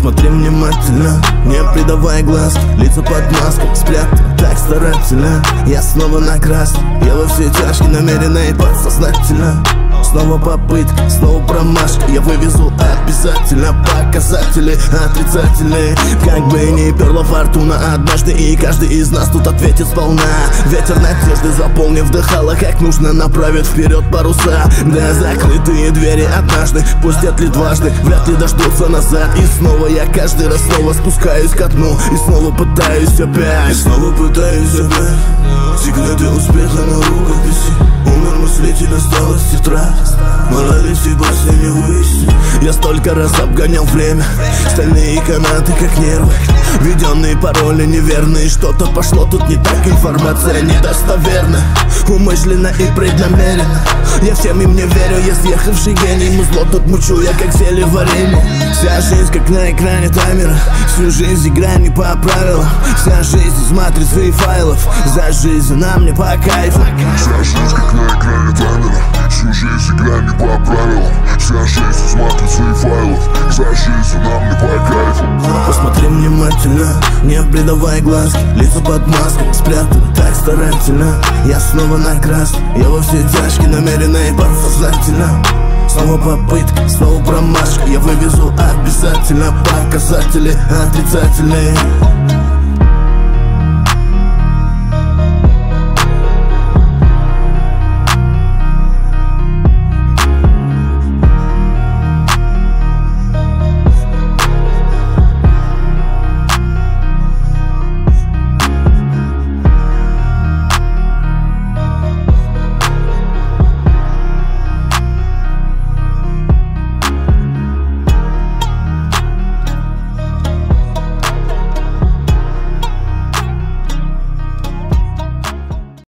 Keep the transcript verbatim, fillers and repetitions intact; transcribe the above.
Посмотри внимательно, не придавай глаз. Лица под маской спрятаны так старательно. Я снова на красный, я во все тяжкие, намеренно и подсознательно. Снова попытка, снова промашка. Я вывезу обязательно показатели отрицательные. Как бы ни перла фортуна однажды, и каждый из нас тут ответит сполна. Ветер надежды заполнив дыхало, как нужно направит вперед паруса. Да закрытые двери однажды пустят ли дважды, вряд ли дождутся назад. И снова я каждый раз снова спускаюсь ко дну, и снова пытаюсь опять, и снова пытаюсь опять. Секреты успеха на рукописи. Умер мыслитель, осталась тетрадь. Морались и басни не вывести. Я столько раз обгонял время, стальные канаты как нервы, введенные пароли неверные. Что-то пошло тут не так, информация недостоверна, умышленно и преднамеренно. Я всем им не верю, я съехавший гений. Музло тут мучу я, как зелье варенье. Вся жизнь как на экране таймера, всю жизнь играй не по правилам. Вся жизнь из матрицы и файлов, за жизнь нам не по кайфу. Вся жизнь как на экране таймера, всю жизнь играй не по правилам. Вся жизнь из матрицы и файлов, за жизнь нам не по кайфу. Посмотри внимательно, не придавай глазки. Лица под маской спрятаны так старательно. Я снова на красный, я во все тяжкие, намеренно и подсознательно. Снова попытка, снова промашка. Я вывезу обязательно показатели отрицательные.